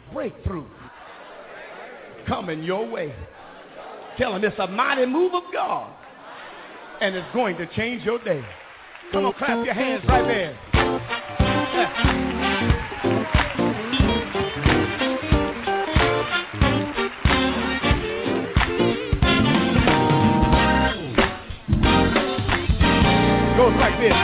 breakthrough coming your way. Tell them it's a mighty move of God, and it's going to change your day. Come on, clap your hands right there. Goes like this.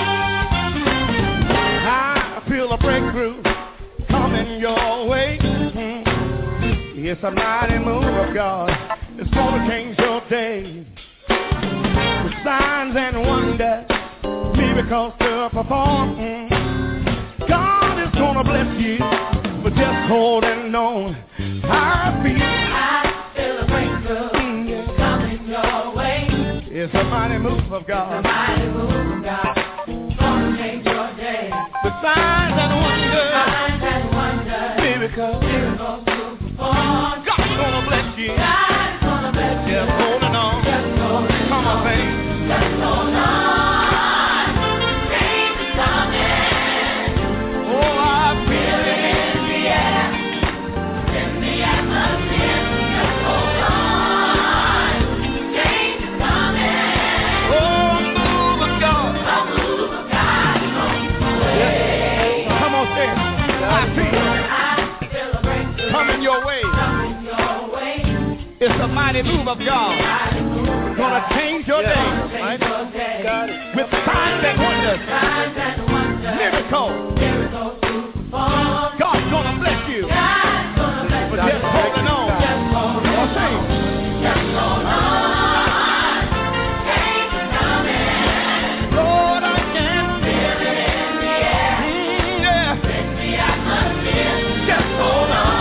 I feel a breakthrough coming your way. It's a mighty move of God. It's gonna change your day. With signs and wonders, miracles to perform. God is gonna bless you for just holding on. I feel a breakthrough coming your way. It's a mighty move of God. It's a mighty move of God. Gonna change your day. With signs and wonders, miracles to perform. God's gonna bless you. God's gonna bless you. Just holding on. Just holding on. Come on, baby. Just hold on. Change is coming. Oh, I feel it in the air, in the atmosphere. Just hold on. Change is coming. Oh, a move of God. A move of God is on the way. Come on, say it. I feel a breakthrough coming your way. It's a mighty move of God. Gonna change your day, right? With signs and wonders, miracles. God's gonna bless you. But just holding on. I'll say, just hold on. Change is coming. Lord, I can feel it in the air. Yeah. In the atmosphere. Just hold on.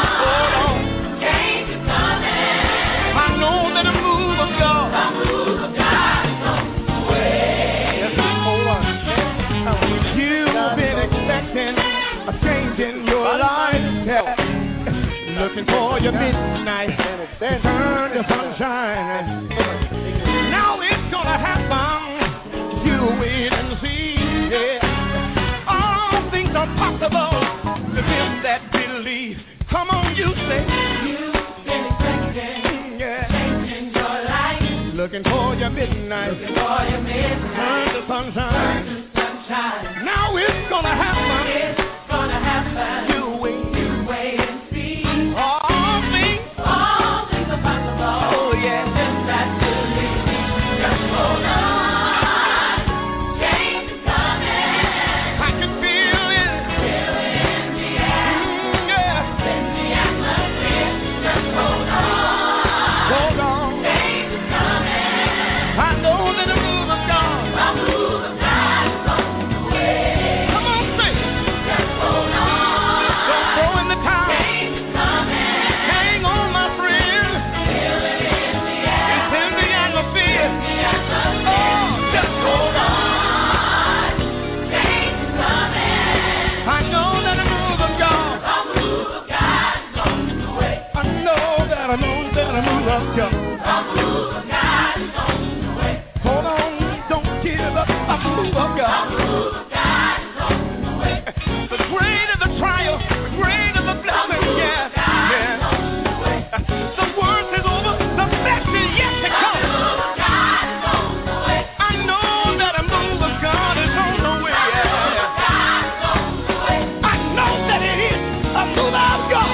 A change in your life, yeah. Looking for your midnight, turn to sunshine. Now it's gonna happen. You wait and see, yeah. All things are possible to them that believe. Come on, you say you've been expecting, yeah. Change in your life. Looking for your midnight, turn to sunshine. Now it's gonna happen. It's gonna happen. You wait and see. All things are possible. Oh yeah. Just that believe. Just hold on. Change is coming. I can feel it. Feel it in the air. Yeah. In the atmosphere. Just hold on. Hold on. Change is coming. I know that the move of God. A move of God. Hold on, don't give up. A move of God. The greater the trial, the greater the blessing. Yeah, yeah. The worst is over, the best is yet to come. I know that a move of God is on the way. I know that it is a move of God.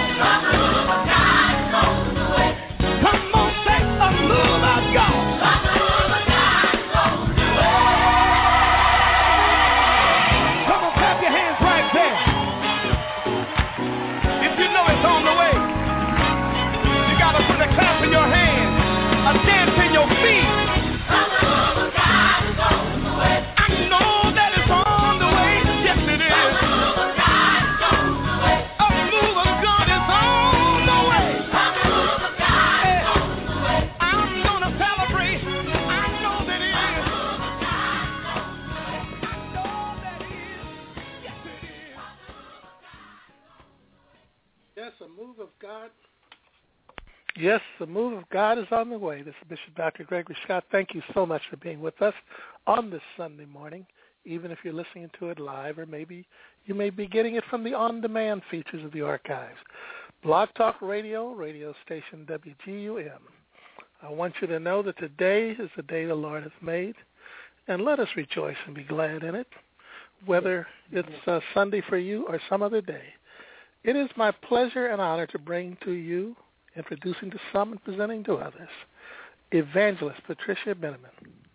Clap in your hands, a dance in your feet. A move of God is on the way. I know that it's on the way. Yes, it is. A move of God is on the way. A move of God is on the way. A move of God is on the way. I'm gonna celebrate. I know that it is. A move of God is on the way. I know that it is. Yes, it is. Yes, a move of God. Yes, the move of God is on the way. This is Bishop Dr. Gregory Scott. Thank you so much for being with us on this Sunday morning, even if you're listening to it live, or maybe you may be getting it from the on-demand features of the archives. Blog Talk Radio, radio station WGUM. I want you to know that today is the day the Lord has made, and let us rejoice and be glad in it, whether it's Sunday for you or some other day. It is my pleasure and honor to bring to you, introducing to some and presenting to others, Evangelist Patricia Benneman.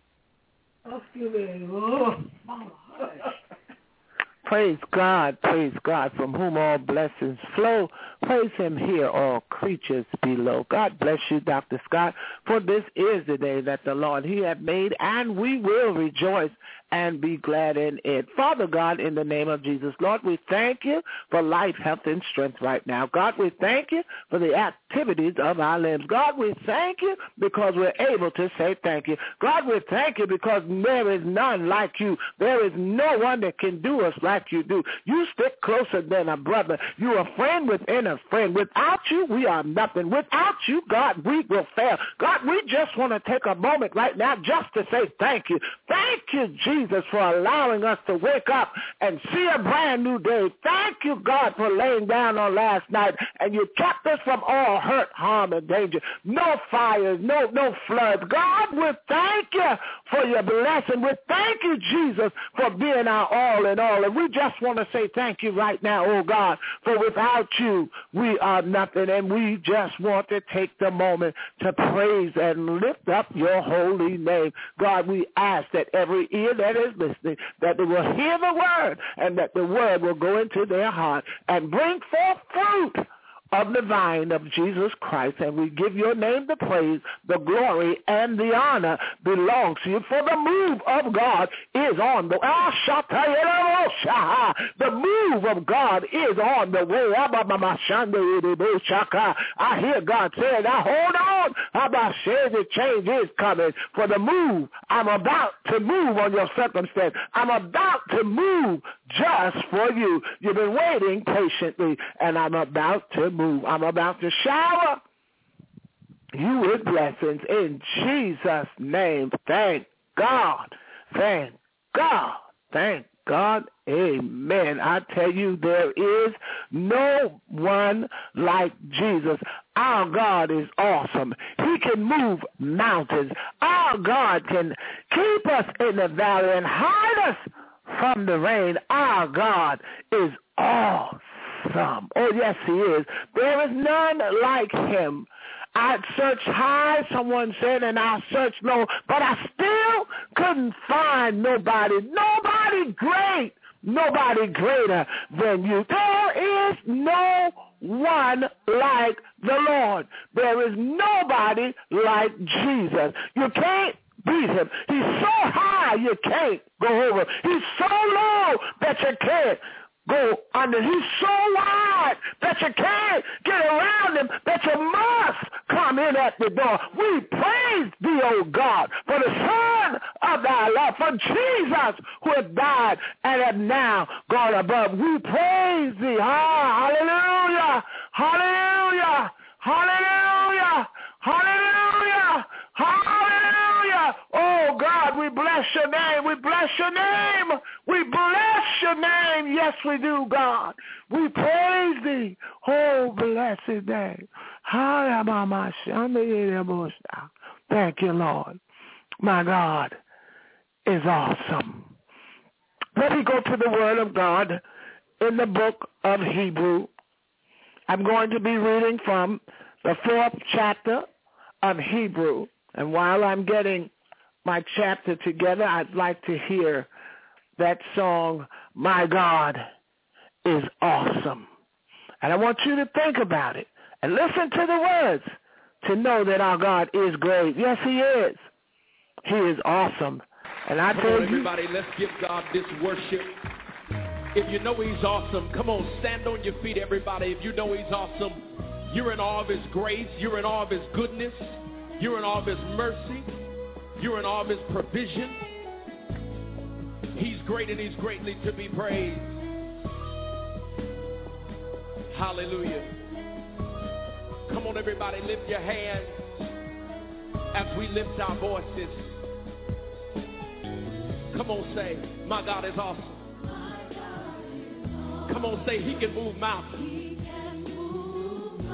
Praise God, from whom all blessings flow. Praise him here, all creatures below. God bless you, Dr. Scott, for this is the day that the Lord, he hath made, and we will rejoice and be glad in it. Father God, in the name of Jesus, Lord, we thank you for life, health, and strength right now. God, we thank you for the activities of our limbs. God, we thank you because we're able to say thank you. God, we thank you because there is none like you. There is no one that can do us like you do. You stick closer than a brother. You're a friend within a friend. Without you, we are nothing. Without you, God, we will fail. God, we just want to take a moment right now just to say thank you. Thank you, Jesus, for allowing us to wake up and see a brand new day. Thank you, God, for laying down on last night, and you kept us from all hurt, harm, and danger. No fires, no floods. God, we thank you for your blessing. We thank you, Jesus, for being our all in all. And we just want to say thank you right now, oh God, for without you, we are nothing. And we just want to take the moment to praise and lift up your holy name. God, we ask that every ear that is listening, that they will hear the word, and that the word will go into their heart and bring forth fruit of the vine of Jesus Christ. And we give your name the praise, the glory, and the honor belongs to you. For the move of God is on the move of God is on the way. I hear God saying, now hold on. The change is coming. For the move, I'm about to move on your circumstance. I'm about to move just for you. You've been waiting patiently, and I'm about to move. I'm about to shower you with blessings in Jesus' name. Thank God. Thank God. Thank God. Amen. I tell you, there is no one like Jesus. Our God is awesome. He can move mountains. Our God can keep us in the valley and hide us from the rain. Our God is awesome. Oh, yes, he is. There is none like him. I searched high, someone said, and I searched low, but I still couldn't find nobody great, nobody greater than you. There is no one like the Lord. There is nobody like Jesus. You can't beat him. He's so high you can't go over. He's so low that you can't go under. He's so wide that you can't get around him, that you must come in at the door. We praise thee, O God, for the Son of thy love, for Jesus who hath died and hath now gone above. We praise thee. Hallelujah. Hallelujah. Hallelujah. Hallelujah. Hallelujah. Oh, God, we bless your name. We bless your name. We bless your name. Yes, we do, God. We praise thee. Oh, blessed name. Thank you, Lord. My God is awesome. Let me go to the Word of God in the book of Hebrew. I'm going to be reading from the 4th chapter of Hebrew. And while I'm getting my chapter together, I'd like to hear that song, My God is Awesome. And I want you to think about it and listen to the words to know that our God is great. Yes, he is. He is awesome. And I tell you, everybody, let's give God this worship. If you know he's awesome, come on, stand on your feet, everybody. If you know he's awesome, you're in awe of his grace. You're in awe of his goodness. You're in awe of his mercy. You're in awe of his provision. He's great and he's greatly to be praised. Hallelujah. Come on, everybody, lift your hands as we lift our voices. Come on, say, my God is awesome. Come on, say, he can move mountains.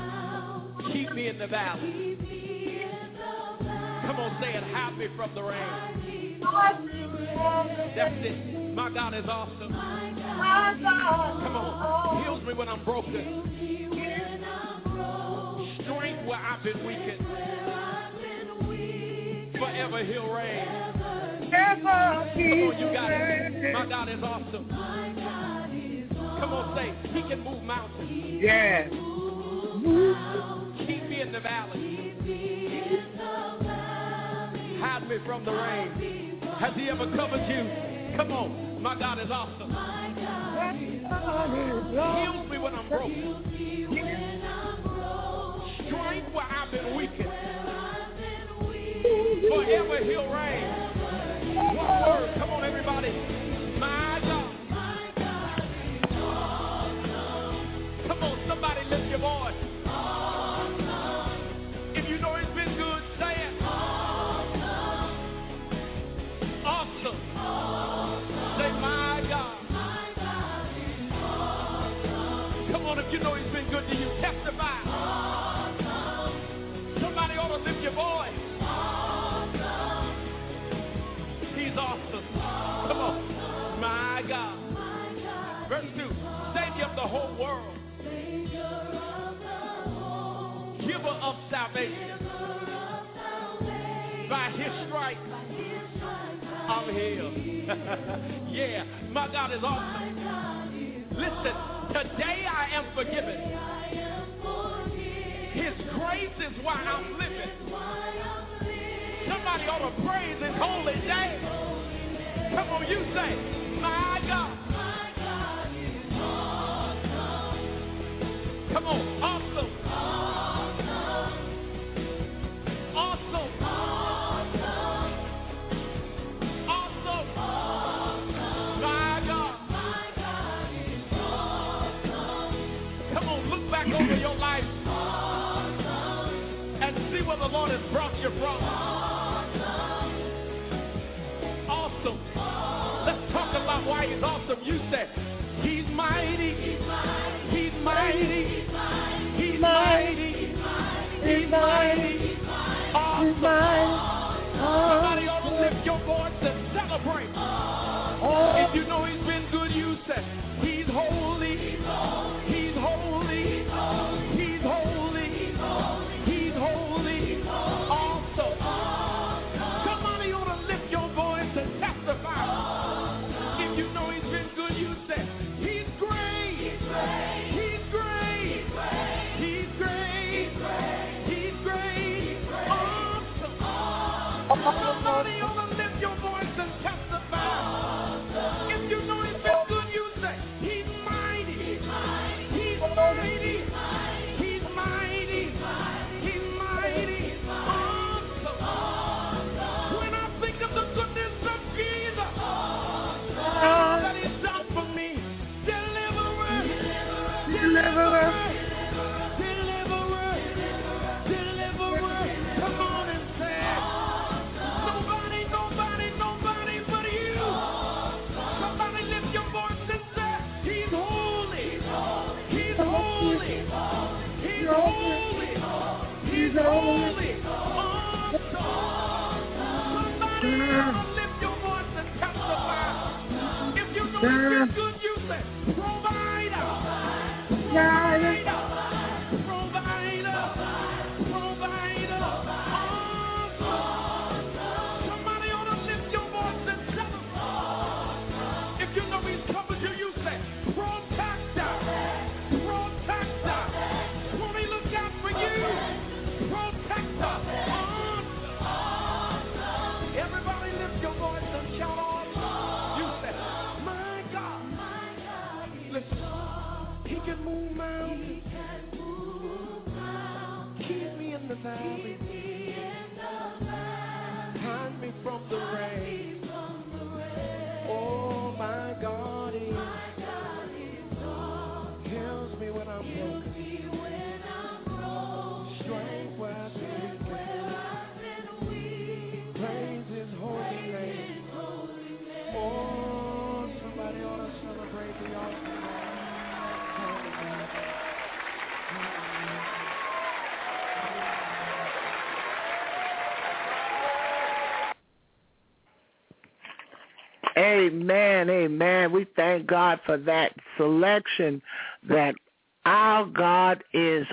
Keep me in the valley. Come on, say it. Hide me from the rain. That's it. My God is awesome. Come on. Heals me when I'm broken. Strength where I've been weakened. Forever he'll reign. Come on, you got it. My God is awesome. Come on, say, he can move mountains. Yes. Keep me in the valley. Hide me from the rain. Has he ever covered you? Come on, my God is awesome. Heals me when I'm broken. Strength where I've been weakened. Forever he'll reign. One word. Come on, everybody. My God. Come on, somebody lift your voice. If you know it's been good, say it. Awesome. Say, my God. Come on, if you know he's been good to you, testify. Somebody ought to lift your voice. He's awesome. Come on. My God. Verse 2. Savior of the whole world. Giver of salvation. By his stripes, I'm healed. Yeah, my God is awesome. Listen, today I am forgiven. His grace is why I'm living. Somebody ought to praise his holy name. Come on, you say, my God. Come on, awesome. Awesome. Awesome. My God. Come on, look back over your life and see where the Lord has brought you from. Awesome. Let's talk about why he's awesome. You say, he's mighty. He's mighty. He's mighty. He's mighty. Awesome. Somebody ought to lift your voice and celebrate. If you know he's been good, you say, he's holy. He's holy. He's holy. He's holy. Awesome. Somebody ought to lift your voice and testify. If you know he's been good, you say, he's great. He's great. He's great. He's great. He's great. Awesome. Somebody ought to lift your voice and testify. If you know he's been good, you say, he's mighty. He's mighty. He's mighty. He's mighty. He's mighty. Awesome. When I think of the goodness of Jesus, that he's done for me, deliverer. Come on and say it. Nobody but you. Somebody lift your voice and say, he's holy. He's holy. He's holy. He's holy. Awesome. Somebody lift your voice and testify. If you know he's been good, you say, provider. Provider. Awesome. Somebody ought to lift your voice and celebrate. If you know he's covered you, you say, protector. Won't he look out for you? Protector. Awesome. Everybody lift your voice and shout awesome. You say, my God. Listen, he can move mountains. Keep me in the valley. Hide me from the rain. Oh, my God heals me when I'm broken. Strength where I've been weak. Praise his holy name. Oh, somebody ought to celebrate the awesome God. Amen, amen. We thank God for that selection, that our God is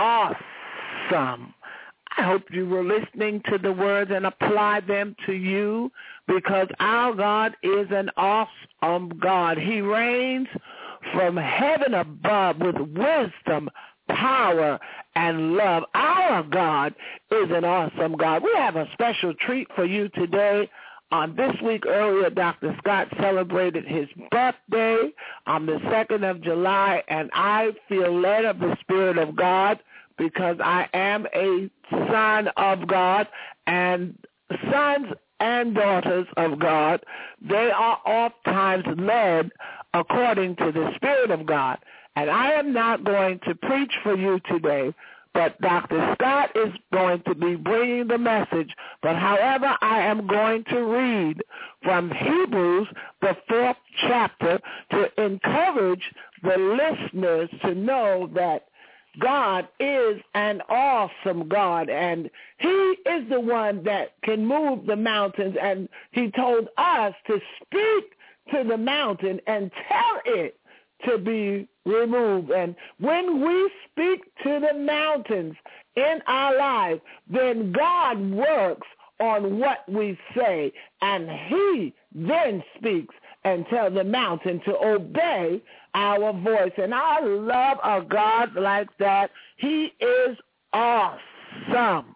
awesome. I hope you were listening to the words and apply them to you, because our God is an awesome God. He reigns from heaven above with wisdom, power, and love. Our God is an awesome God. We have a special treat for you today. This week earlier, Dr. Scott celebrated his birthday on the 2nd of July, and I feel led of the Spirit of God because I am a son of God, and sons and daughters of God, they are oftentimes led according to the Spirit of God. And I am not going to preach for you today, but Dr. Scott is going to be bringing the message. But however, I am going to read from Hebrews, the 4th chapter, to encourage the listeners to know that God is an awesome God, and he is the one that can move the mountains, and he told us to speak to the mountain and tell it to be removed. And when we speak to the mountains in our lives, then God works on what we say, and he then speaks and tells the mountain to obey our voice. And I love a God like that. He is awesome.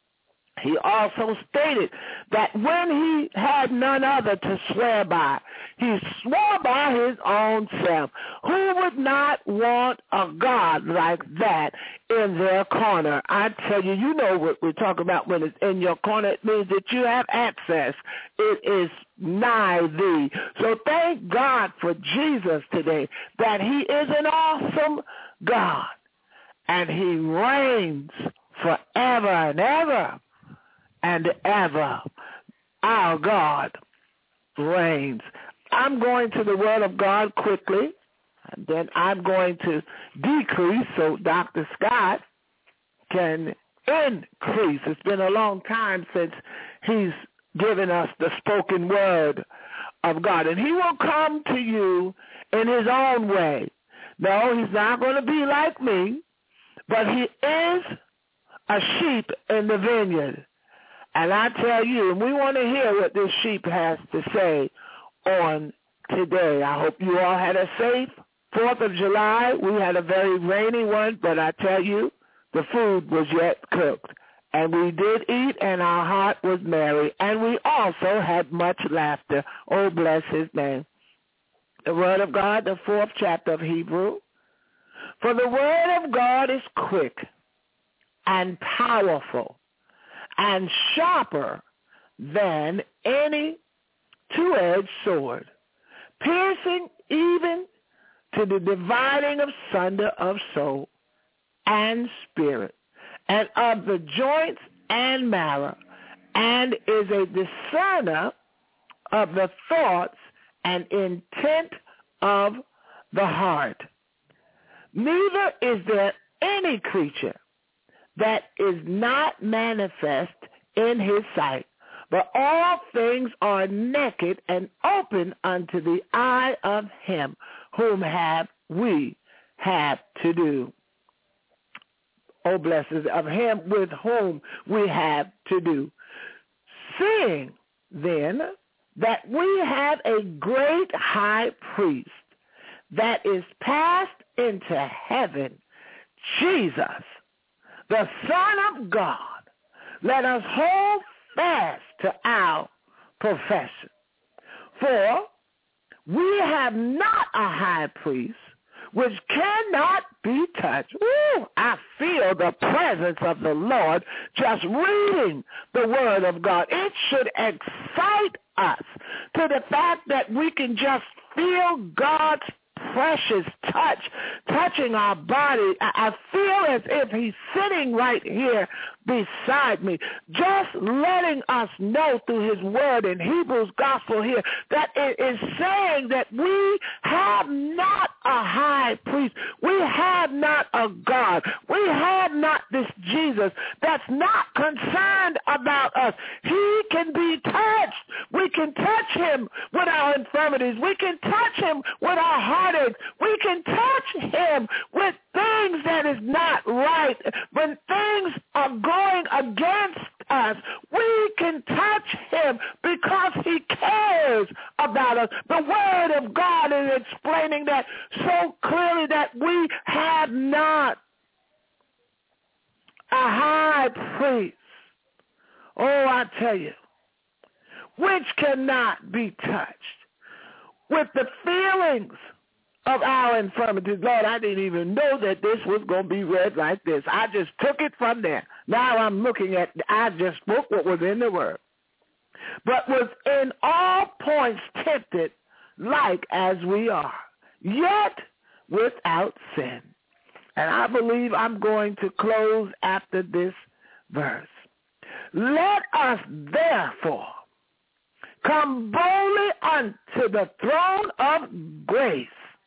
He also stated that when he had none other to swear by, he swore by his own self. Who would not want a God like that in their corner? I tell you, you know what we're talking about when it's in your corner. It means that you have access. It is nigh thee. So thank God for Jesus today, that he is an awesome God, and he reigns forever and ever and ever. Our God reigns. I'm going to the Word of God quickly, and then I'm going to decrease so Dr. Scott can increase. It's been a long time since he's given us the spoken word of God, and he will come to you in his own way. No, he's not going to be like me, but he is a sheep in the vineyard. And I tell you, and we want to hear what this sheep has to say on today. I hope you all had a safe 4th of July. We had a very rainy one, but I tell you, the food was yet cooked. And we did eat, and our heart was merry. And we also had much laughter. Oh, bless his name. The Word of God, the 4th chapter of Hebrew. For the Word of God is quick and powerful and sharper than any two-edged sword, piercing even to the dividing asunder of soul and spirit, and of the joints and marrow, and is a discerner of the thoughts and intent of the heart. Neither is there any creature that is not manifest in his sight, but all things are naked and open unto the eye of him whom we have to do. Oh, blessings of him with whom we have to do. Seeing then that we have a great high priest that is passed into heaven, Jesus, the Son of God, let us hold fast to our profession. For we have not a high priest which cannot be touched. Ooh, I feel the presence of the Lord just reading the Word of God. It should excite us to the fact that we can just feel God's precious touch touching our body. I feel as if he's sitting right here beside me, just letting us know through his word in Hebrews gospel here that it is saying that we have not a high priest. We have not a God. We have not this Jesus that's not concerned about us. He can be touched We can touch him with our infirmities. We can touch him with our heartaches. We can touch him with things that is not right. When things are going against us, we can touch him because he cares about us. The word of God is explaining that so clearly that we have not a high priest, oh, I tell you, which cannot be touched with the feelings of our infirmities. Lord, I didn't even know that this was going to be read like this. I just took it from there. Now I'm looking at, I just spoke what was in the word. But was in all points tempted like as we are, yet without sin. And I believe I'm going to close after this verse. Let us therefore come boldly unto the throne of grace,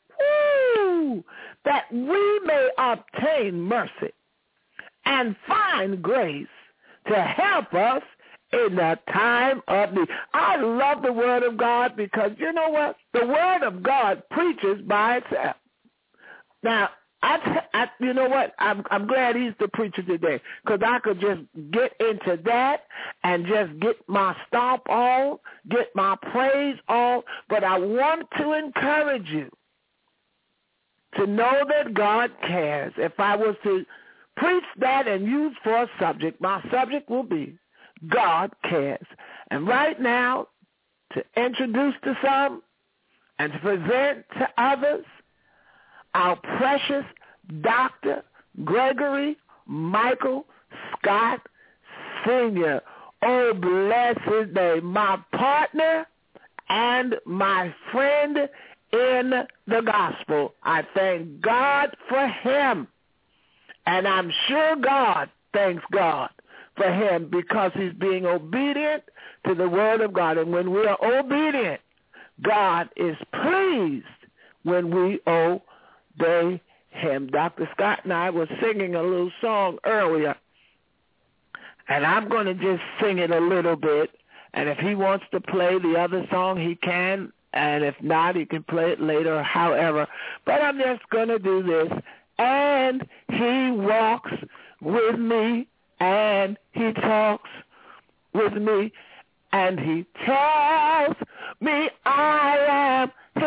that we may obtain mercy and find grace to help us in the time of need. I love the word of God because you know what? The word of God preaches by itself. Now, you know what? I'm glad he's the preacher today because I could just get into that and just get my stomp on, get my praise on. But I want to encourage you to know that God cares. If I was to preach that and use for a subject, my subject will be God cares. And right now, to introduce to some and to present to others, our precious Dr. Gregory Michael Scott Sr. Oh, bless his name. My partner and my friend in the gospel. I thank God for him. And I'm sure God thanks God for him because he's being obedient to the word of God. And when we are obedient, God is pleased when we obey him. Dr. Scott and I were singing a little song earlier, and I'm going to just sing it a little bit, and if he wants to play the other song, he can, and if not, he can play it later, however, but I'm just going to do this. And he walks with me, and he talks with me, and he tells me I am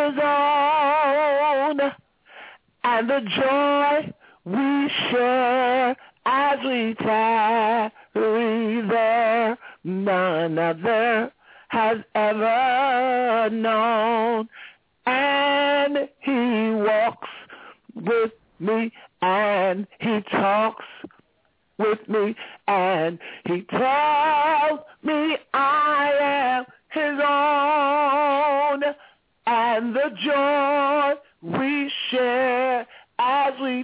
his own. And the joy we share as we tarry there, none other has ever known. And he walks with me, and he talks with me, and he tells me I am his own. And the joy we share as we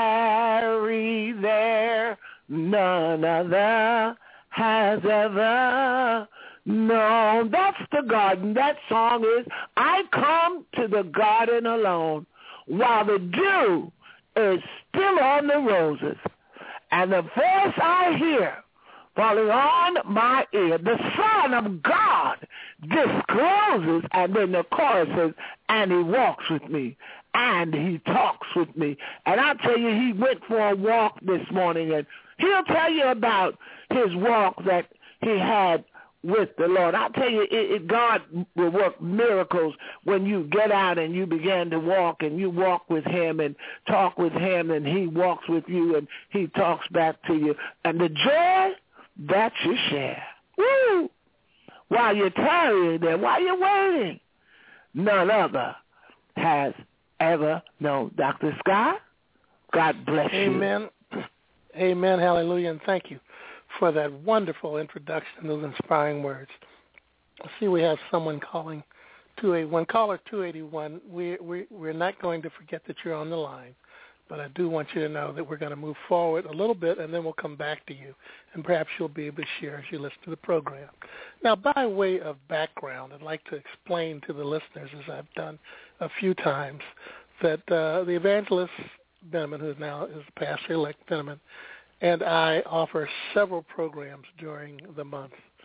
tarry there, none other has ever known. That's the garden. That song is, I come to the garden alone while the dew is still on the roses. And the voice I hear falling on my ear, the Son of God discloses, and then the chorus says, and he walks with me, and he talks with me. And I'll tell you, he went for a walk this morning, and he'll tell you about his walk that he had with the Lord. I'll tell you, God will work miracles when you get out and you begin to walk, and you walk with him and talk with him, and he walks with you, and he talks back to you. And the joy that you share, woo, while you're tarrying there, while you're waiting, none other has ever known. Dr. Scott, God bless you. Amen. Amen. Hallelujah. And thank you for that wonderful introduction, those inspiring words. I see we have someone calling 281. Caller 281, we're not going to forget that you're on the line, but I do want you to know that we're going to move forward a little bit, and then we'll come back to you, and perhaps you'll be able to share as you listen to the program. Now, by way of background, I'd like to explain to the listeners, as I've done a few times, that the evangelist Benjamin, who now is Pastor-elect Benjamin, and I offer several programs during the month.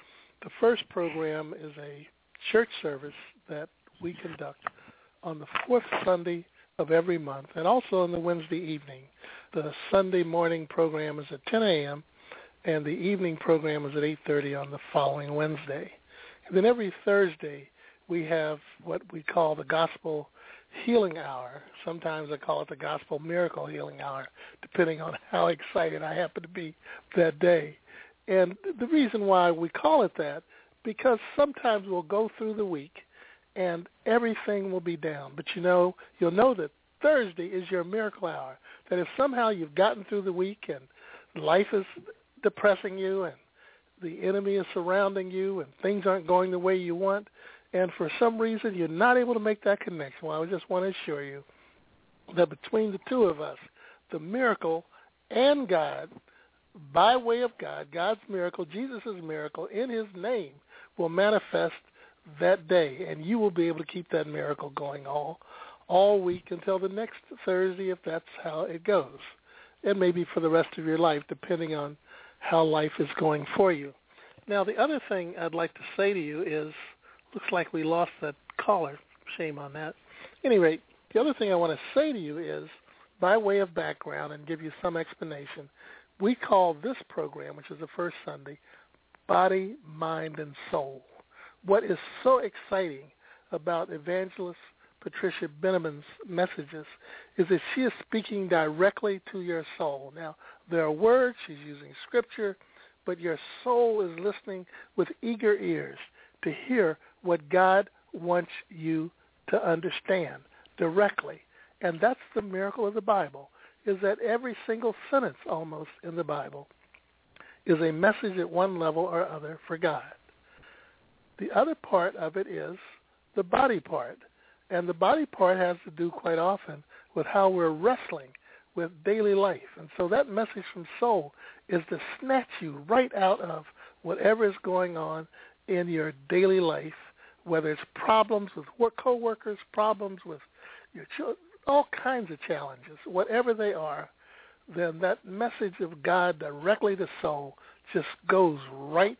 The first program is a church service that we conduct on the fourth Sunday of every month, and also on the Wednesday evening. The Sunday morning program is at 10 a.m., and the evening program is at 8:30 on the following Wednesday. And then every Thursday, we have what we call the Gospel Healing Hour. Sometimes I call it the Gospel Miracle Healing Hour, depending on how excited I happen to be that day. And the reason why we call it that, because sometimes we'll go through the week and everything will be down. But you'll know that Thursday is your miracle hour, that if somehow you've gotten through the week and life is depressing you and the enemy is surrounding you and things aren't going the way you want, and for some reason you're not able to make that connection, well, I just want to assure you that between the two of us, the miracle and God, by way of God, God's miracle, Jesus' miracle in his name will manifest that day, and you will be able to keep that miracle going all week until the next Thursday, if that's how it goes, and maybe for the rest of your life, depending on how life is going for you. Now, the other thing I'd like to say to you is, looks like we lost that caller. Shame on that. At any rate, the other thing I want to say to you is, by way of background and give you some explanation, we call this program, which is the first Sunday, Body, Mind, and Soul. What is so exciting about Evangelist Patricia Benneman's messages is that she is speaking directly to your soul. Now, there are words, she's using scripture, but your soul is listening with eager ears to hear what God wants you to understand directly. And that's the miracle of the Bible, is that every single sentence almost in the Bible is a message at one level or other for God. The other part of it is the body part. And the body part has to do quite often with how we're wrestling with daily life. And so that message from soul is to snatch you right out of whatever is going on in your daily life, whether it's problems with co-workers, problems with your children, all kinds of challenges, whatever they are, then that message of God directly to soul just goes right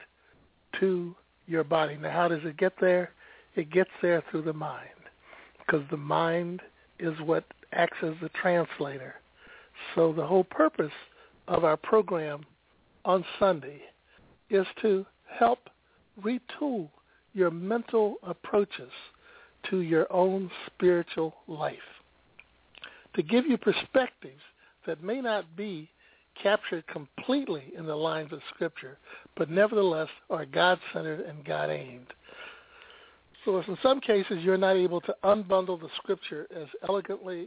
to your body. Now, how does it get there? It gets there through the mind, because the mind is what acts as the translator. So the whole purpose of our program on Sunday is to help retool your mental approaches to your own spiritual life, to give you perspectives that may not be captured completely in the lines of Scripture, but nevertheless are God-centered and God-aimed. So if in some cases you're not able to unbundle the Scripture as eloquently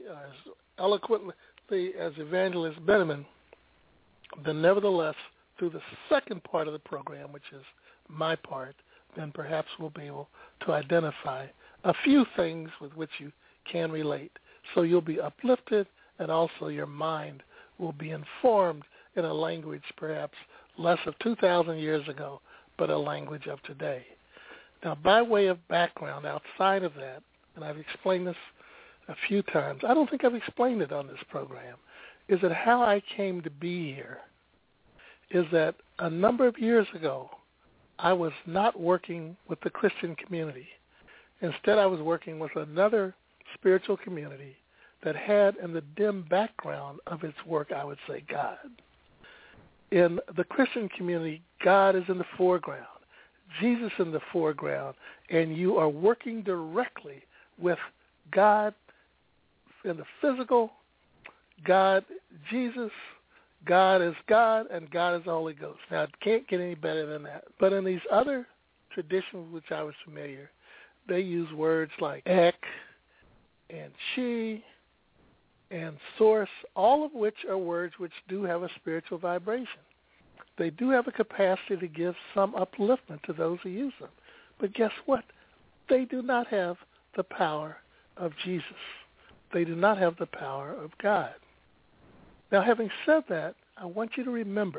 as Evangelist Benneman, then nevertheless, through the second part of the program, which is my part, then perhaps we'll be able to identify a few things with which you can relate. So you'll be uplifted, and also your mind will be informed in a language perhaps less of 2,000 years ago, but a language of today. Now, by way of background outside of that, and I've explained this a few times, I don't think I've explained it on this program, is that how I came to be here is that a number of years ago, I was not working with the Christian community. Instead, I was working with another spiritual community that had in the dim background of its work, I would say, God. In the Christian community, God is in the foreground, Jesus in the foreground, and you are working directly with God in the physical, God, Jesus, God is God, and God is the Holy Ghost. Now, it can't get any better than that. But in these other traditions which I was familiar, they use words like ek and chi and source, all of which are words which do have a spiritual vibration. They do have a capacity to give some upliftment to those who use them. But guess what? They do not have the power of Jesus. They do not have the power of God. Now, having said that, I want you to remember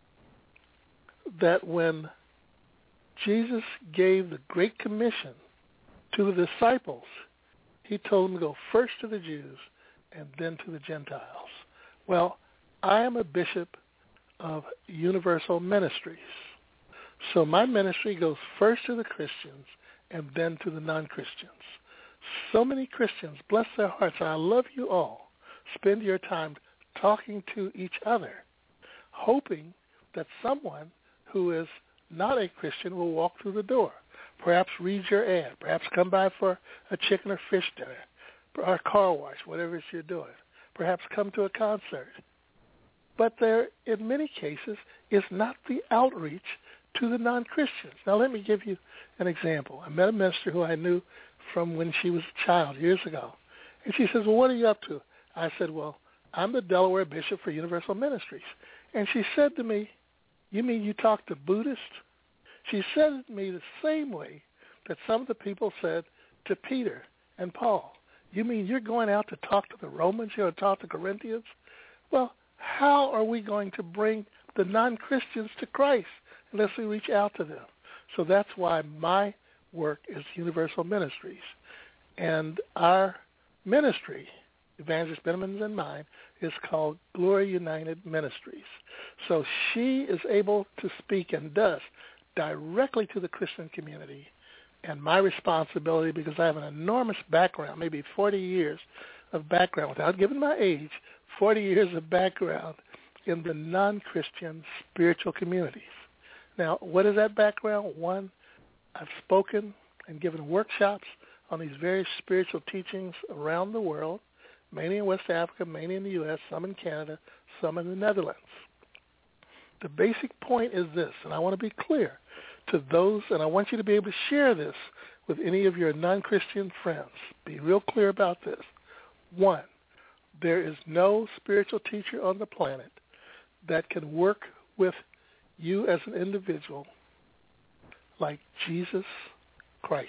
that when Jesus gave the Great Commission to the disciples, he told them to go first to the Jews and then to the Gentiles. Well, I am a bishop of Universal Ministries. So my ministry goes first to the Christians and then to the non-Christians. So many Christians, bless their hearts, and I love you all, spend your time talking to each other, hoping that someone who is not a Christian will walk through the door, perhaps read your ad, perhaps come by for a chicken or fish dinner, or a car wash, whatever it is you're doing, perhaps come to a concert. But there, in many cases, is not the outreach to the non-Christians. Now, let me give you an example. I met a minister who I knew from when she was a child years ago. And she says, well, what are you up to? I said, well, I'm the Delaware Bishop for Universal Ministries. And she said to me, you mean you talk to Buddhists? She said it to me the same way that some of the people said to Peter and Paul. You mean you're going out to talk to the Romans? You're going to talk to Corinthians? Well, how are we going to bring the non-Christians to Christ unless we reach out to them? So that's why my work is Universal Ministries. And our ministry, Evangelist Benjamin's and mine, is called Glory United Ministries. So she is able to speak and does directly to the Christian community. And my responsibility, because I have an enormous background, maybe 40 years of background, without giving my age, 40 years of background in the non-Christian spiritual communities. Now, what is that background? One, I've spoken and given workshops on these various spiritual teachings around the world, mainly in West Africa, mainly in the U.S., some in Canada, some in the Netherlands. The basic point is this, and I want to be clear to those, and I want you to be able to share this with any of your non-Christian friends. Be real clear about this. One, there is no spiritual teacher on the planet that can work with you as an individual like Jesus Christ.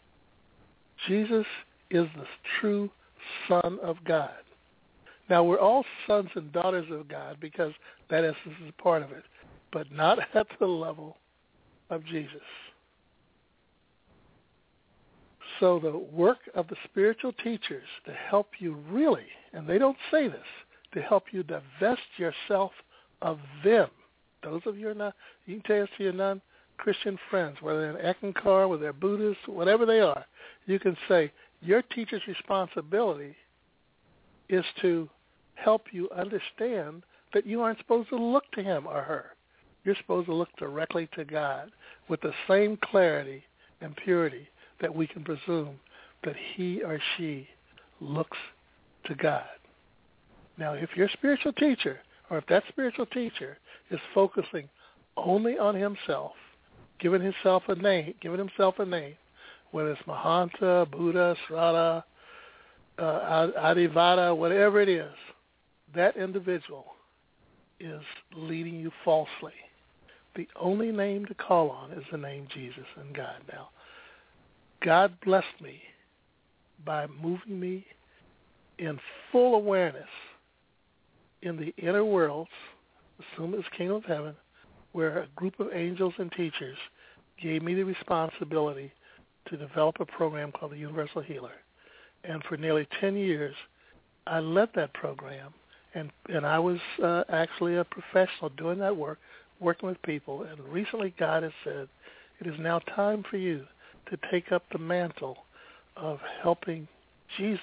Jesus is the true Son of God. Now, we're all sons and daughters of God because that essence is a part of it, but not at the level of Jesus. So the work of the spiritual teachers to help you really, and they don't say this, to help you divest yourself of them. Those of you who are not, you can tell this to your non-Christian friends, whether they're in Eckankar, whether they're Buddhists, whatever they are, you can say your teacher's responsibility is to help you understand that you aren't supposed to look to him or her. You're supposed to look directly to God with the same clarity and purity that we can presume that he or she looks to God. Now, if your spiritual teacher, or if that spiritual teacher is focusing only on himself, giving himself a name, whether it's Mahanta, Buddha, Srada, Adivada, whatever it is, that individual is leading you falsely. The only name to call on is the name Jesus and God. Now, God blessed me by moving me in full awareness in the inner worlds, assume it's Kingdom of Heaven, where a group of angels and teachers gave me the responsibility to develop a program called the Universal Healer. And for nearly 10 years, I led that program, and I was actually a professional doing that work, working with people. And recently God has said, it is now time for you to take up the mantle of helping Jesus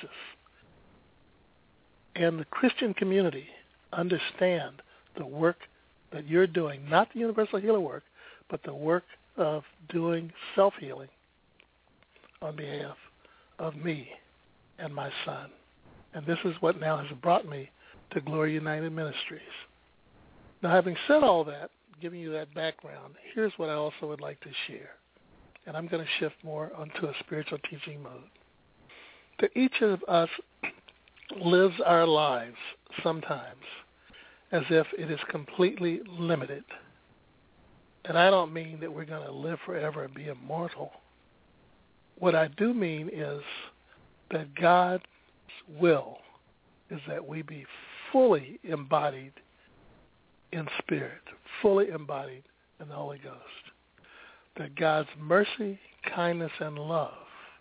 and the Christian community understand the work that you're doing, not the Universal Healer work, but the work of doing self-healing on behalf of me and my son. And this is what now has brought me to Glory United Ministries. Now, having said all that, giving you that background, here's what I also would like to share. And I'm going to shift more onto a spiritual teaching mode. That each of us lives our lives sometimes as if it is completely limited. And I don't mean that we're going to live forever and be immortal. What I do mean is that God's will is that we be fully embodied in spirit, fully embodied in the Holy Ghost. That God's mercy, kindness, and love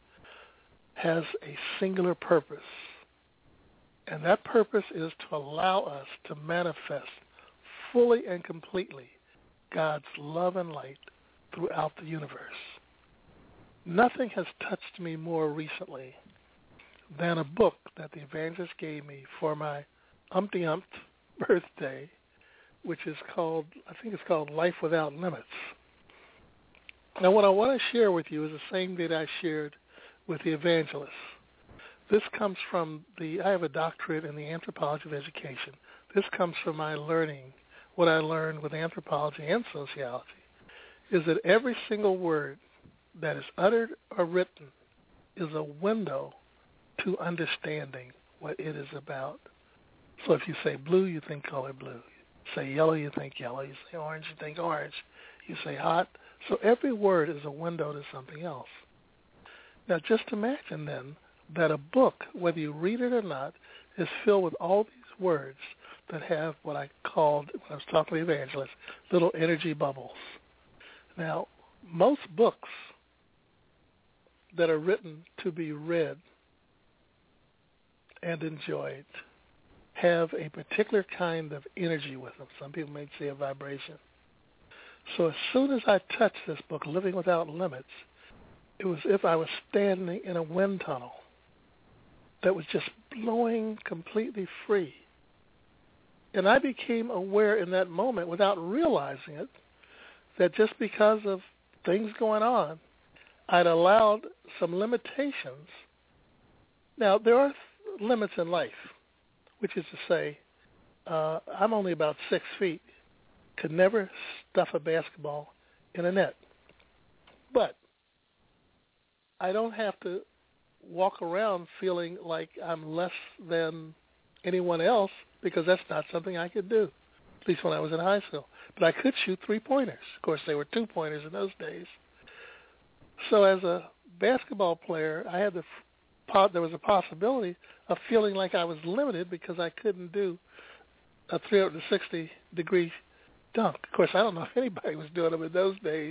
has a singular purpose. And that purpose is to allow us to manifest fully and completely God's love and light throughout the universe. Nothing has touched me more recently than a book that the evangelist gave me for my umpty-umpth birthday, which is called, I think it's called Life Without Limits. Now, what I want to share with you is the same that I shared with the evangelist. This comes from I have a doctorate in the anthropology of education. This comes from my learning, what I learned with anthropology and sociology, is that every single word that is uttered or written is a window to understanding what it is about. So if you say blue, you think color blue. You say yellow, you think yellow. You say orange, you think orange. You say hot. So every word is a window to something else. Now just imagine then that a book, whether you read it or not, is filled with all these words that have what I called, when I was talking to the evangelist, little energy bubbles. Now, most books that are written to be read and enjoyed have a particular kind of energy with them. Some people may say a vibration. So as soon as I touched this book, Living Without Limits, it was as if I was standing in a wind tunnel that was just blowing completely free. And I became aware in that moment, without realizing it, that just because of things going on, I'd allowed some limitations. Now, there are limits in life, which is to say, I'm only about 6 feet, could never stuff a basketball in a net. But I don't have to walk around feeling like I'm less than anyone else, because that's not something I could do, at least when I was in high school. But I could shoot 3-pointers. Of course, they were 2-pointers in those days. So as a basketball player, I had there was a possibility of feeling like I was limited because I couldn't do a 360-degree dunk. Of course, I don't know if anybody was doing them in those days,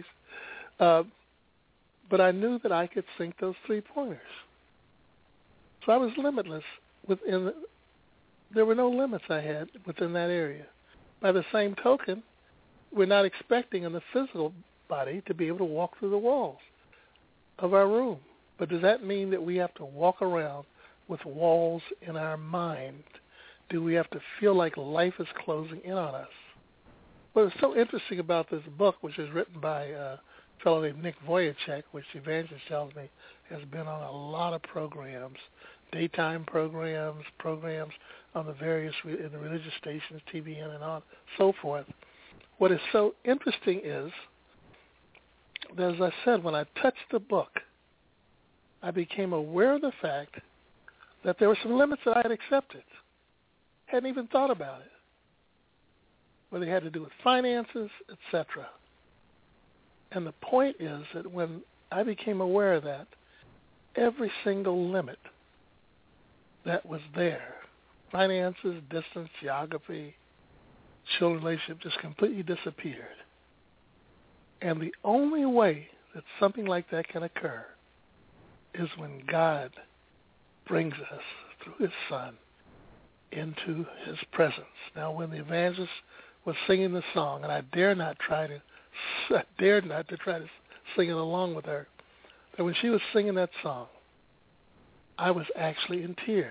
but I knew that I could sink those 3-pointers. So I was limitless within. There were no limits I had within that area. By the same token, we're not expecting in the physical body to be able to walk through the walls of our room. But does that mean that we have to walk around with walls in our mind? Do we have to feel like life is closing in on us? What's so interesting about this book, which is written by a fellow named Nick Vujicic, which the evangelist tells me has been on a lot of programs, daytime programs on the various in the religious stations, TBN and on, so forth. What is so interesting is, that, as I said, when I touched the book, I became aware of the fact that there were some limits that I had accepted. Hadn't even thought about it. Whether it had to do with finances, etc. And the point is that when I became aware of that, every single limit that was there, finances, distance, geography, children relationship, just completely disappeared. And the only way that something like that can occur is when God brings us through his Son into his presence. Now, when the evangelist was singing the song, and I dared not to try to sing it along with her, that when she was singing that song, I was actually in tears.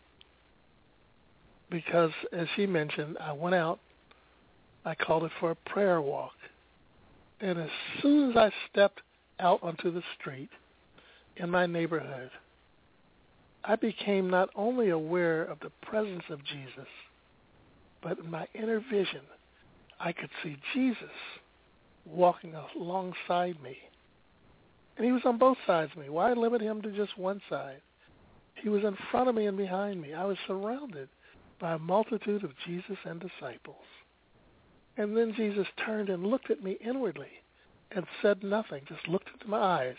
Because, as she mentioned, I went out, I called it for a prayer walk. And as soon as I stepped out onto the street in my neighborhood, I became not only aware of the presence of Jesus, but in my inner vision, I could see Jesus walking alongside me. And he was on both sides of me. Why limit him to just one side? He was in front of me and behind me. I was surrounded by a multitude of Jesus and disciples. And then Jesus turned and looked at me inwardly and said nothing, just looked into my eyes.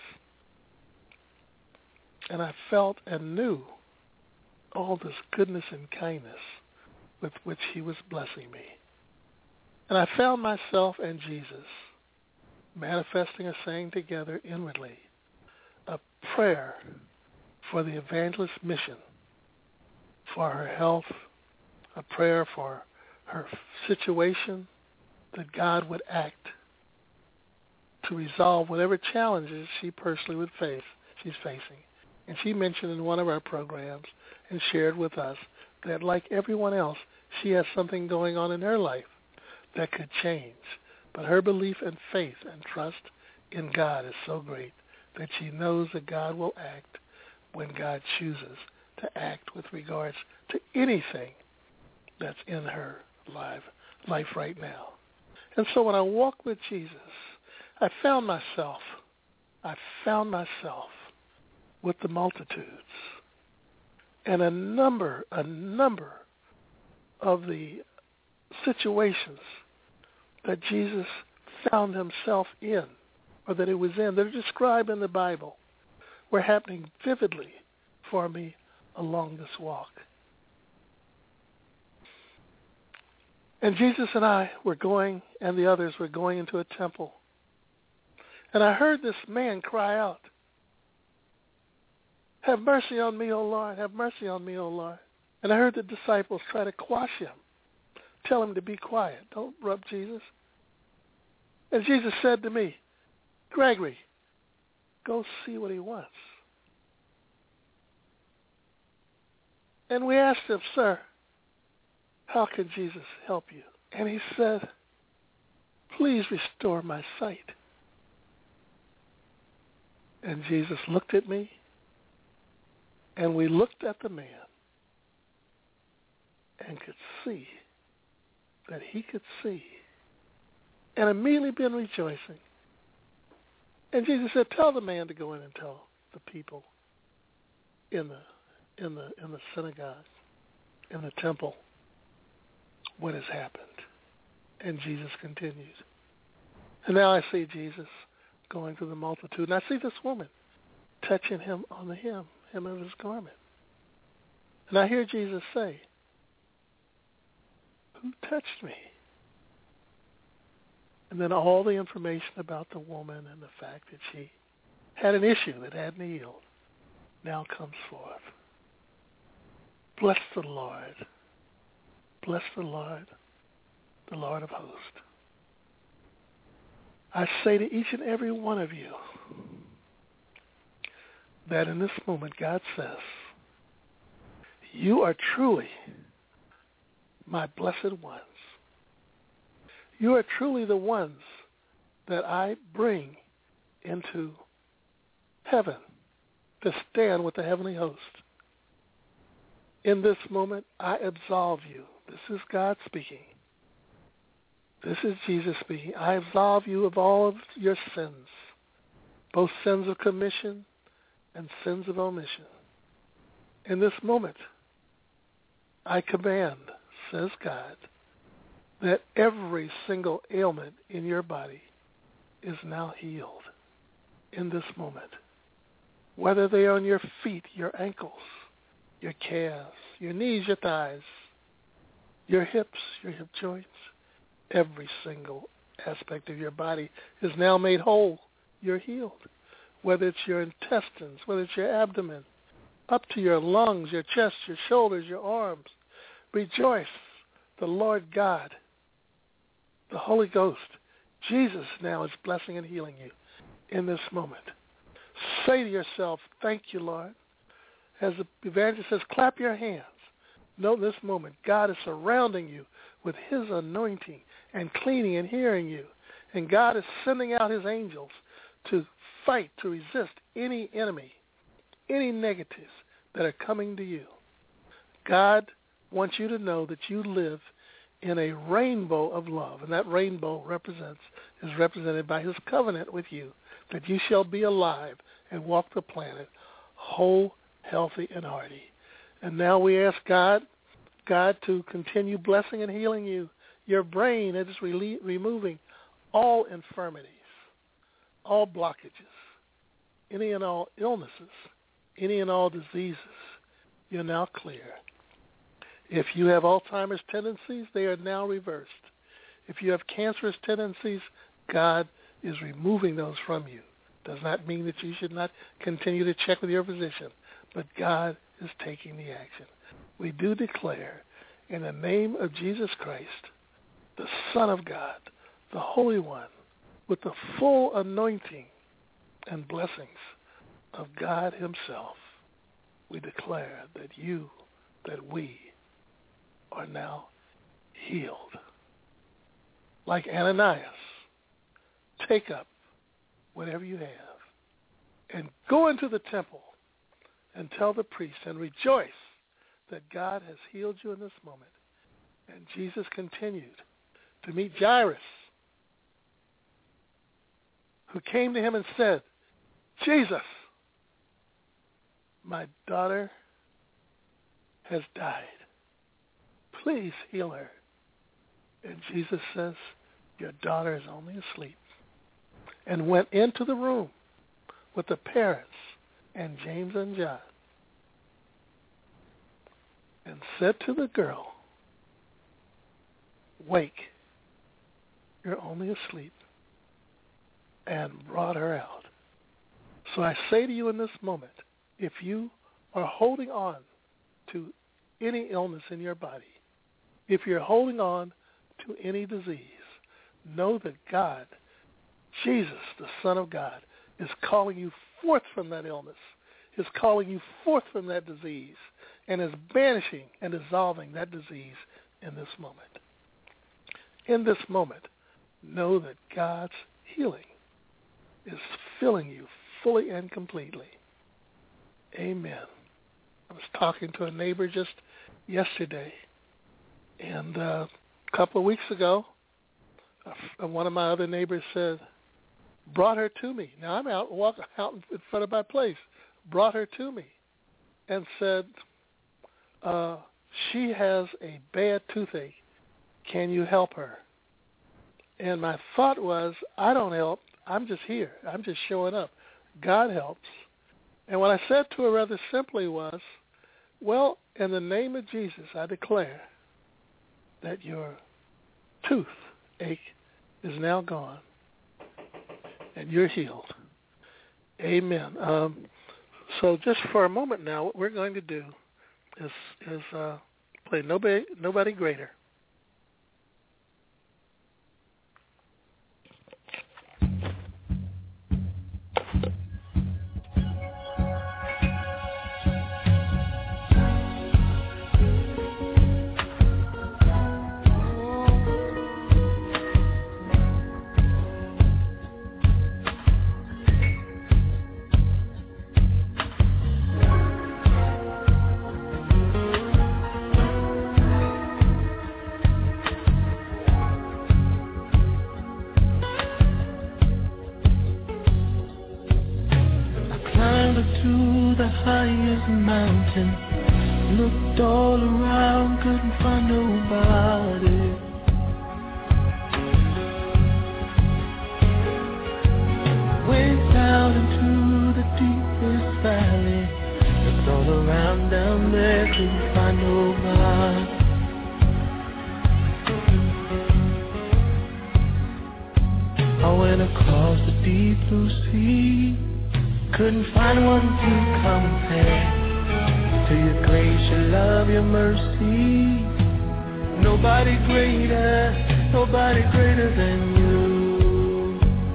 And I felt and knew all this goodness and kindness with which he was blessing me. And I found myself and Jesus manifesting or saying together inwardly a prayer for the evangelist's mission, for her health, a prayer for her situation, that God would act to resolve whatever challenges she personally she's facing. And she mentioned in one of our programs and shared with us that like everyone else, she has something going on in her life that could change. But her belief and faith and trust in God is so great that she knows that God will act when God chooses to act with regards to anything that's in her life right now. And so when I walk with Jesus, I found myself with the multitudes. And a number of the situations that Jesus found himself in, or that he was in, that are described in the Bible, were happening vividly for me along this walk. And Jesus and I were going, and the others were going into a temple. And I heard this man cry out, "Have mercy on me, O Lord, have mercy on me, O Lord." And I heard the disciples try to quash him, tell him to be quiet. Don't rub Jesus. And Jesus said to me, "Gregory, go see what he wants." And we asked him, "Sir, how can Jesus help you?" And he said, "Please restore my sight." And Jesus looked at me, and we looked at the man and could see that he could see, and immediately been rejoicing. And Jesus said, "Tell the man to go in and tell the people in the synagogue, in the temple, what has happened." And Jesus continued. And now I see Jesus going through the multitude, and I see this woman touching him on the hem of his garment. And I hear Jesus say, "Who touched me?" And then all the information about the woman and the fact that she had an issue that hadn't healed now comes forth. Bless the Lord. Bless the Lord of hosts. I say to each and every one of you that in this moment God says, "You are truly my blessed ones. You are truly the ones that I bring into heaven to stand with the heavenly host. In this moment, I absolve you." This is God speaking. This is Jesus speaking. "I absolve you of all of your sins, both sins of commission and sins of omission. In this moment, I command," says God, "that every single ailment in your body is now healed in this moment. Whether they are on your feet, your ankles, your calves, your knees, your thighs, your hips, your hip joints, every single aspect of your body is now made whole. You're healed. Whether it's your intestines, whether it's your abdomen, up to your lungs, your chest, your shoulders, your arms. Rejoice. The Lord God, the Holy Ghost, Jesus now is blessing and healing you in this moment. Say to yourself, "Thank you, Lord." As the evangelist says, clap your hands. Know this moment, God is surrounding you with his anointing and cleaning and hearing you. And God is sending out his angels to fight, to resist any enemy, any negatives that are coming to you. God wants you to know that you live in a rainbow of love, and that rainbow is represented by his covenant with you, that you shall be alive and walk the planet whole, healthy, and hearty. And now we ask God to continue blessing and healing you. Your brain is removing all infirmities, all blockages, any and all illnesses, any and all diseases. You're now clear. If you have Alzheimer's tendencies, they are now reversed. If you have cancerous tendencies, God is removing those from you. Does not mean that you should not continue to check with your physician, but God is taking the action. We do declare in the name of Jesus Christ, the Son of God, the Holy One, with the full anointing and blessings of God himself, we declare that we are now healed. Like Ananias, take up whatever you have and go into the temple and tell the priest and rejoice that God has healed you in this moment. And Jesus continued to meet Jairus, who came to him and said, Jesus, my daughter has died. Please heal her. And Jesus says, your daughter is only asleep. And went into the room with the parents and James and John and said to the girl, wake, you're only asleep, and brought her out. So I say to you in this moment, if you are holding on to any illness in your body, if you're holding on to any disease, know that God, Jesus, the Son of God, is calling you forth from that illness, is calling you forth from that disease, and is banishing and dissolving that disease in this moment. In this moment, know that God's healing is filling you fully and completely. Amen. I was talking to a neighbor just yesterday, and a couple of weeks ago, one of my other neighbors said, brought her to me. Now I'm walking out in front of my place, brought her to me and said, she has a bad toothache. Can you help her? And my thought was, I don't help. I'm just here. I'm just showing up. God helps. And what I said to her rather simply was, well, in the name of Jesus, I declare that your toothache is now gone and you're healed. Amen. So just for a moment now, what we're going to do is play Nobody Greater. Looked all around, couldn't find nobody. Went down into the deepest valley. Looked all around down there, couldn't find nobody. I went across the deep blue sea, couldn't find one to compare to your grace, your love, your mercy. Nobody greater than you.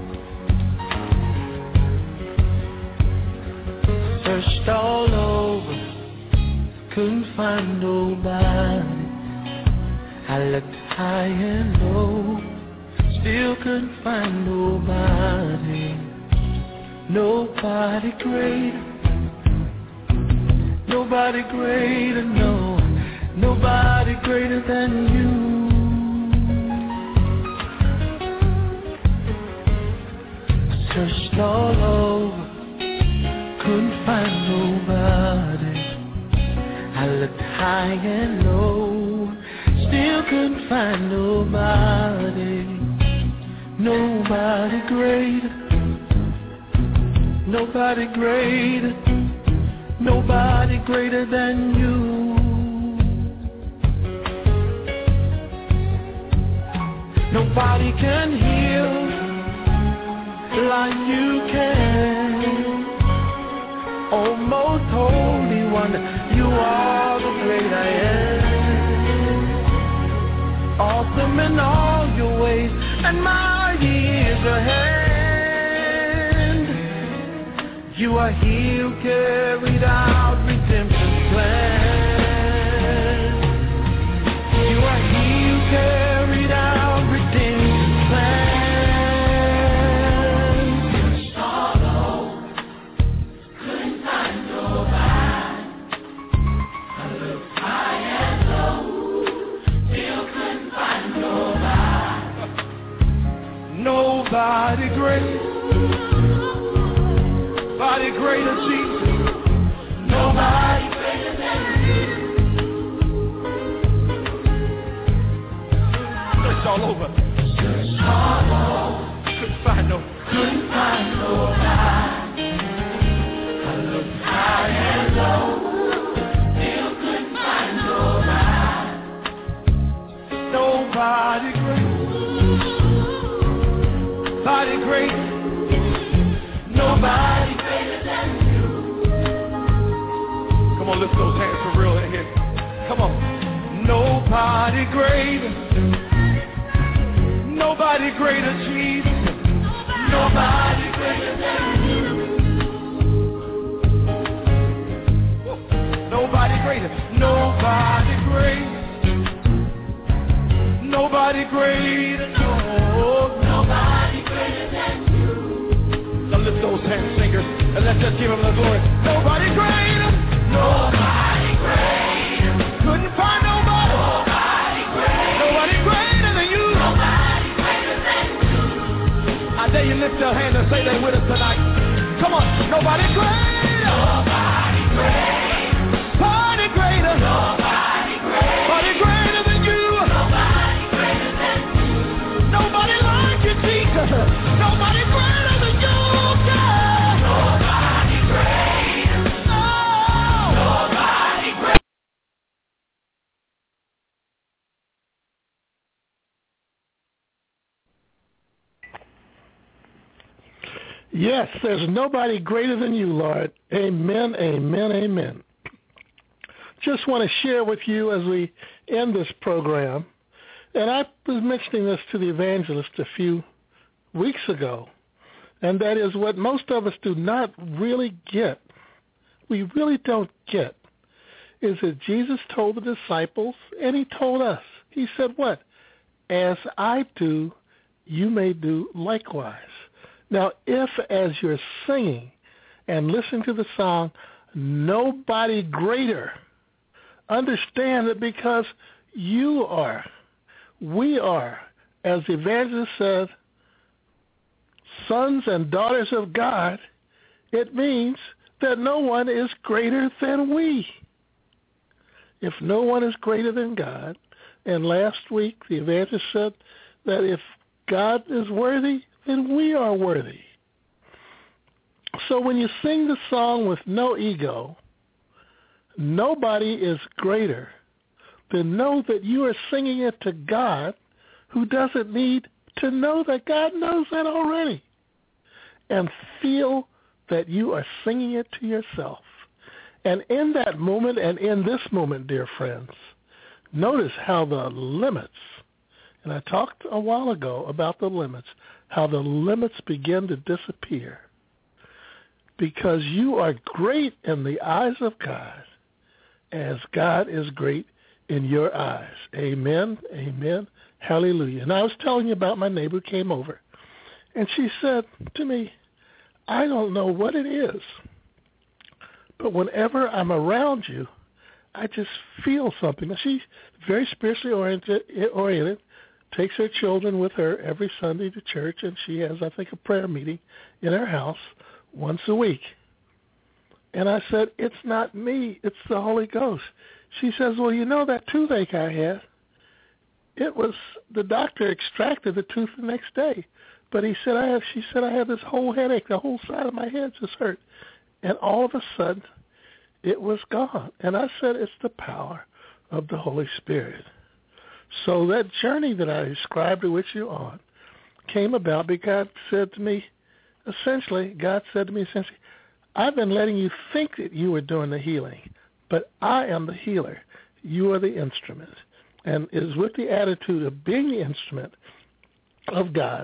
Searched all over, couldn't find nobody. I looked high and low, still couldn't find nobody. Nobody greater. Nobody greater, no, nobody greater than you. I searched all over, couldn't find nobody. I looked high and low, still couldn't find nobody. Nobody greater, nobody greater. Nobody greater than you. Nobody can heal like you can. Oh, most holy one, you are the great I am. Awesome in all your ways and mighty years ahead. You are healed, carried out redemption's plan. You are healed, carried out redemption's plan. Sorrow couldn't find nobody. I looked high and low, still couldn't find nobody. Nobody great. Nobody greater, Jesus. Nobody greater than you. Search all over. Search all over. Couldn't find nobody. I looked high and low, still couldn't find nobody. Nobody great. Nobody great. Nobody greater than you. Come on, lift those hands for real in here. Come on. Nobody greater. Nobody greater, Jesus. Nobody greater than you. Nobody greater. Nobody greater. Nobody greater. No. Nobody greater than you. Now lift those hands, singers, and let's just give him the glory. Nobody greater. Nobody greater. Couldn't find nobody. Nobody greater. Nobody greater than you. Nobody greater than you. I dare you lift your hand and say they with us tonight. Come on. Nobody greater. Nobody greater. Nobody greater. Nobody greater. Nobody greater than you. Nobody greater than you. Nobody like you, Jesus. Nobody greater than you. God. Nobody greater. Oh. Nobody greater. Yes, there's nobody greater than you, Lord. Amen, amen, amen. Just want to share with you as we end this program, and I was mentioning this to the evangelist a few weeks ago, and that is what most of us do not really get, we really don't get, is that Jesus told the disciples, and he told us, he said what? As I do, you may do likewise. Now, if as you're singing and listening to the song, nobody greater, understand that because you are, we are, as the evangelist said, sons and daughters of God, it means that no one is greater than we. If no one is greater than God, and last week the evangelist said that if God is worthy, then we are worthy. So when you sing the song with no ego, nobody is greater, then know that you are singing it to God, who doesn't need to know that God knows that already. And feel that you are singing it to yourself. And in that moment and in this moment, dear friends, notice how the limits, and I talked a while ago about the limits, how the limits begin to disappear. Because you are great in the eyes of God, as God is great in your eyes. Amen, amen, hallelujah. And I was telling you about my neighbor who came over, and she said to me, I don't know what it is, but whenever I'm around you, I just feel something. She's very spiritually oriented, takes her children with her every Sunday to church, and she has, I think, a prayer meeting in her house once a week. And I said, it's not me, it's the Holy Ghost. She says, well, you know that toothache I had? It was, the doctor extracted the tooth the next day. But she said, I have this whole headache, the whole side of my head just hurt. And all of a sudden, it was gone. And I said, it's the power of the Holy Spirit. So that journey that I described with you on came about because God said to me, I've been letting you think that you were doing the healing, but I am the healer. You are the instrument. And it is with the attitude of being the instrument of God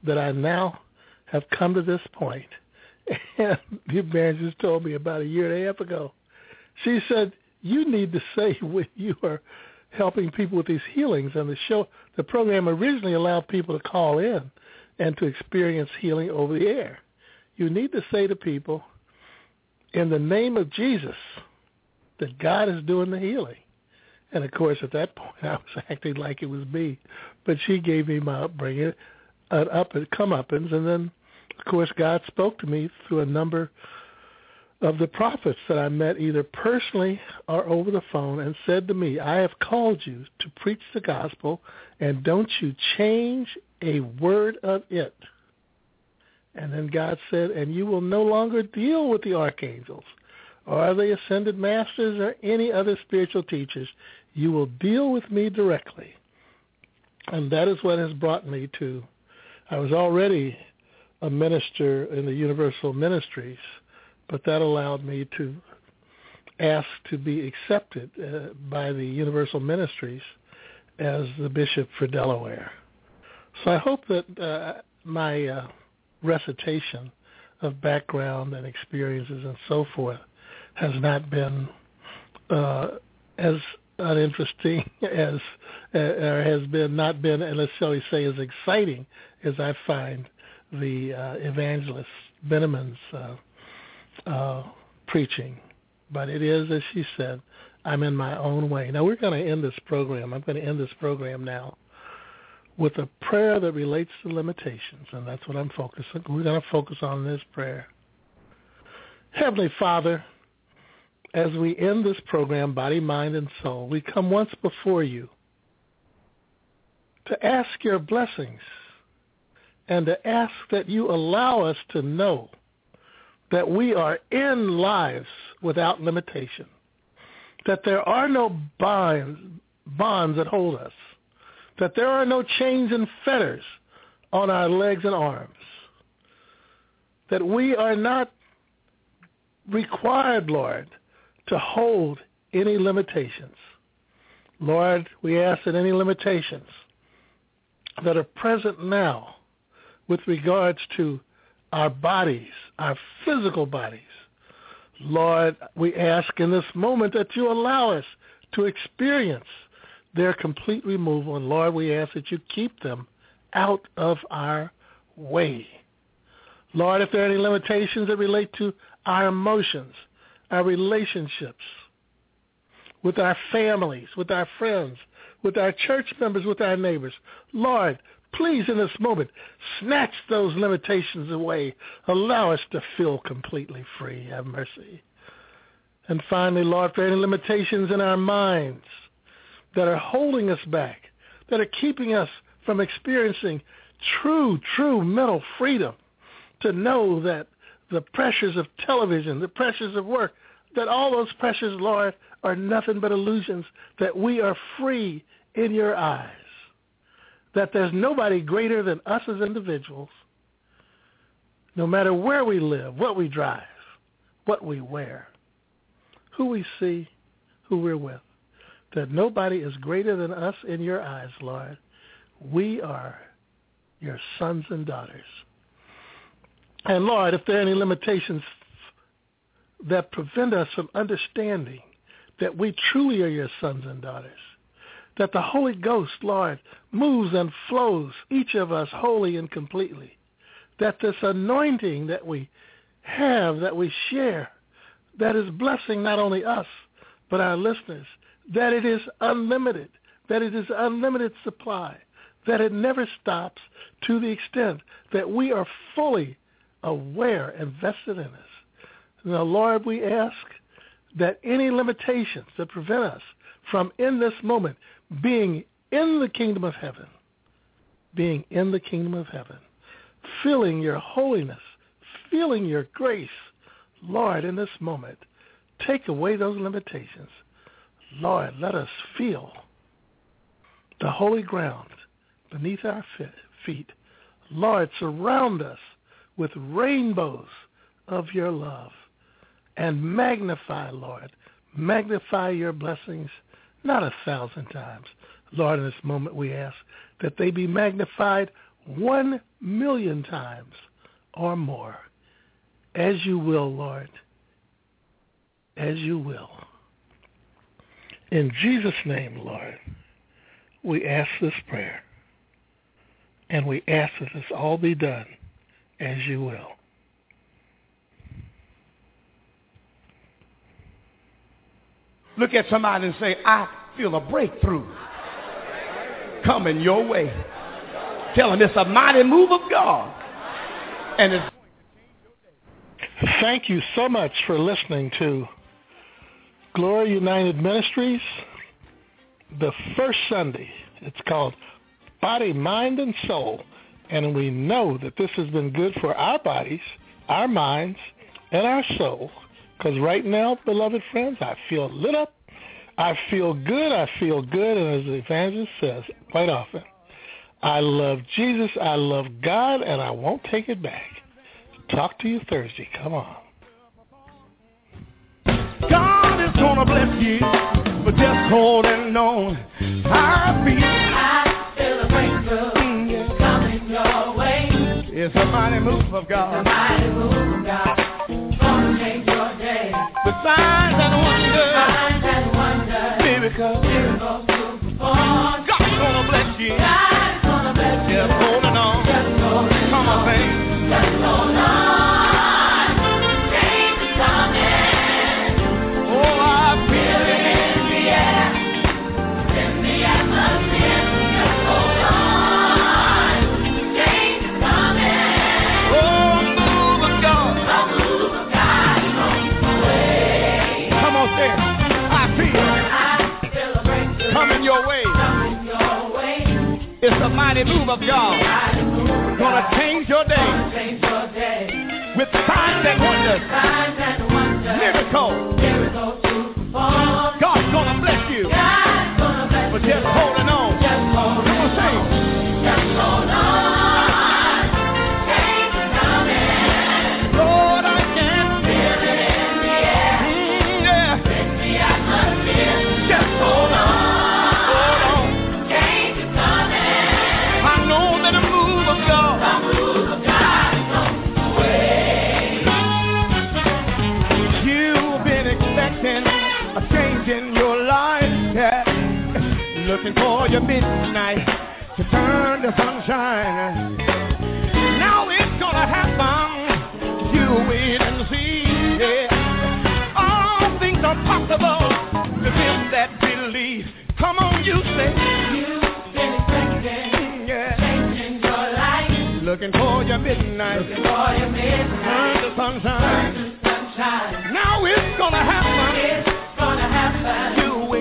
that I now have come to this point. And the evangelist told me about a year and a half ago. She said, you need to say when you are helping people with these healings. And the program originally allowed people to call in and to experience healing over the air. You need to say to people, in the name of Jesus, that God is doing the healing. And, of course, at that point, I was acting like it was me. But she gave me my upbringing, comeuppance, and then, of course, God spoke to me through a number of the prophets that I met either personally or over the phone and said to me, I have called you to preach the gospel, and don't you change a word of it. And then God said, and you will no longer deal with the archangels or the ascended masters or any other spiritual teachers. You will deal with me directly. And that is what has brought me to, I was already a minister in the Universal Ministries, but that allowed me to ask to be accepted by the Universal Ministries as the bishop for Delaware. So I hope that my recitation of background and experiences and so forth has not been as uninteresting as, or has been not been, let's shall we say, as exciting as I find the evangelist Benneman's preaching. But it is, as she said, I'm in my own way. Now we're going to end this program. I'm going to end this program now with a prayer that relates to limitations, and that's what I'm focusing. We're going to focus on this prayer. Heavenly Father, as we end this program, Body, Mind, and Soul, we come once before you to ask your blessings and to ask that you allow us to know that we are in lives without limitation, that there are no bonds that hold us, that there are no chains and fetters on our legs and arms, that we are not required, Lord, to hold any limitations. Lord, we ask that any limitations that are present now with regards to our bodies, our physical bodies, Lord, we ask in this moment that you allow us to experience their complete removal. And Lord, we ask that you keep them out of our way. Lord, if there are any limitations that relate to our emotions, our relationships with our families, with our friends, with our church members, with our neighbors, Lord, please in this moment, snatch those limitations away. Allow us to feel completely free. Have mercy. And finally, Lord, if there are any limitations in our minds that are holding us back, that are keeping us from experiencing true mental freedom, to know that the pressures of television, the pressures of work, that all those pressures, Lord, are nothing but illusions, that we are free in your eyes, that there's nobody greater than us as individuals, no matter where we live, what we drive, what we wear, who we see, who we're with, that nobody is greater than us in your eyes, Lord. We are your sons and daughters. And Lord, if there are any limitations that prevent us from understanding that we truly are your sons and daughters, that the Holy Ghost, Lord, moves and flows each of us wholly and completely, that this anointing that we have, that we share, that is blessing not only us, but our listeners, that it is unlimited, that it is unlimited supply, that it never stops, to the extent that we are fully aware and vested in us. Now, Lord, we ask that any limitations that prevent us from, in this moment, being in the kingdom of heaven, feeling your holiness, feeling your grace, Lord, in this moment, take away those limitations. Lord, let us feel the holy ground beneath our feet. Lord, surround us with rainbows of your love, and magnify, Lord, magnify your blessings, not 1,000 times. Lord, in this moment we ask that they be magnified 1 million times or more. As you will, Lord. As you will. In Jesus' name, Lord, we ask this prayer. And we ask that this all be done as you will. Look at somebody and say, I feel a breakthrough coming your way. Tell them it's a mighty move of God. And it's Thank you so much for listening to Glory United Ministries. The first Sunday, it's called Body, Mind, and Soul. And we know that this has been good for our bodies, our minds, and our soul. Because right now, beloved friends, I feel lit up. I feel good. And as the evangelist says quite often, I love Jesus, I love God, and I won't take it back. Talk to you Thursday. Come on. God is going to bless you for just holding on. I feel a breakthrough coming your way. It's a mighty move of God. It's a mighty move of God. Gonna change your day. With signs and wonders. Signs and wonders. Miracles to perform. God's gonna bless you. God's gonna bless you. Just holding on. Just holding on. Come on, baby. Just hold on. Change is coming. Oh, I feel it in the air. In the atmosphere. Just hold on. Change is coming. Oh, move of God. A move of God is on the way. Come on, say it. I feel a breakthrough coming your way. Coming your way. It's a mighty move of God. Gonna change your day. With signs and wonders. Miracles to perform. God's gonna bless you. But just holding on. Come on, say it. Just hold on. Change is coming. Lord, I can feel it in the air. Yeah. In the atmosphere. Just hold on. Hold on. Change is coming. I know that a move of God. A move of God is on the way. You've been expecting a change in your life. Yeah. Looking for your midnight to turn to sunshine. Now it's gonna happen. You wait and see. Yeah. All things are possible to them that believe. Come on, you say. You've been expecting change in your life. Looking for your midnight. Looking for your midnight. Turn to sunshine. Turn to sunshine. Now it's gonna happen. It's gonna happen. You